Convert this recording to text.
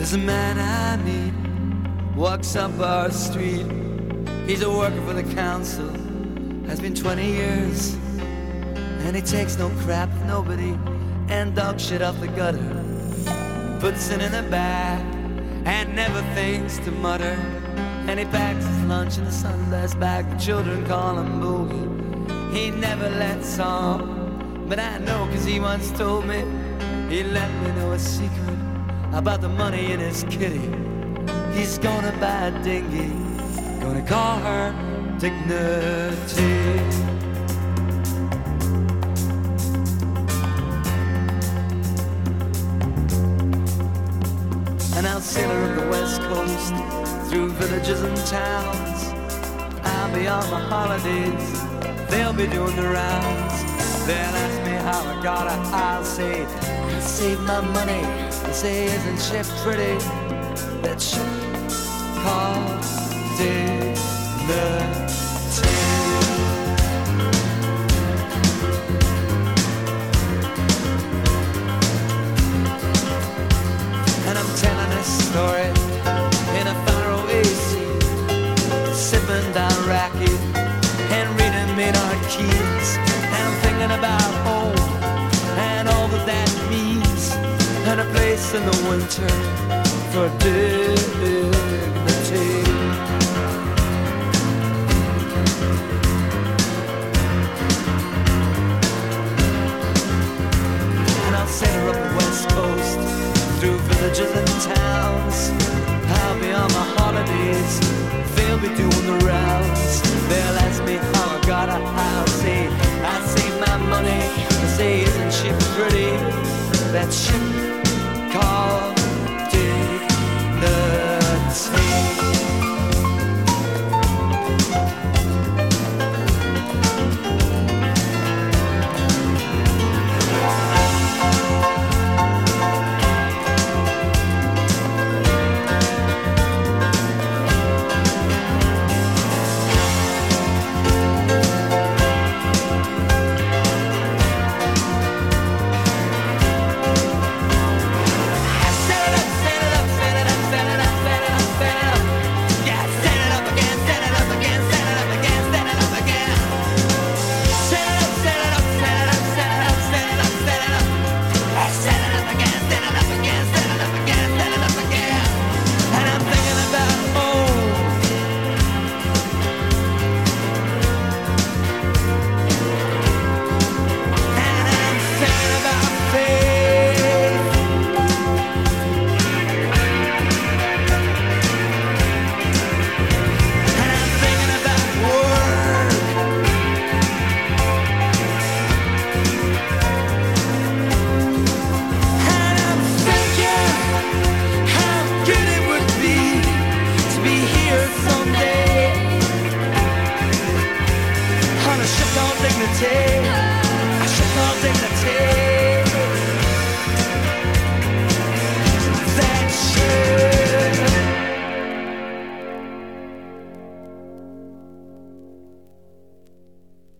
There's a man I meet, walks up our street. He's a worker for the council, has been 20 years. And he takes no crap with nobody, and dog shit off the gutter. Puts it in a bag, and never thinks to mutter. And he packs his lunch in the Sundance bag. The children call him Boogie. He never lets on, but I know 'cause he once told me. He let me know a secret about the money in his kitty. He's gonna buy a dinghy, gonna call her Dignity. And I'll sail her up the west coast, through villages and towns. I'll be on my holidays, they'll be doing the rounds. They'll ask me how I got it, I'll say I saved my money. They say, isn't she pretty? That ship called Dignity. And I'm telling this story in a faraway sea, sipping down raki and reading Maynard Keynes. And I'm thinking about home and all that means, and a place in the winter for dignity. And I'll sail her up the west coast, through villages and towns. I'll be on my holidays, they'll be doing the rounds. They'll ask me how I got it, I'll say I saved my money. They say, isn't she pretty? That ship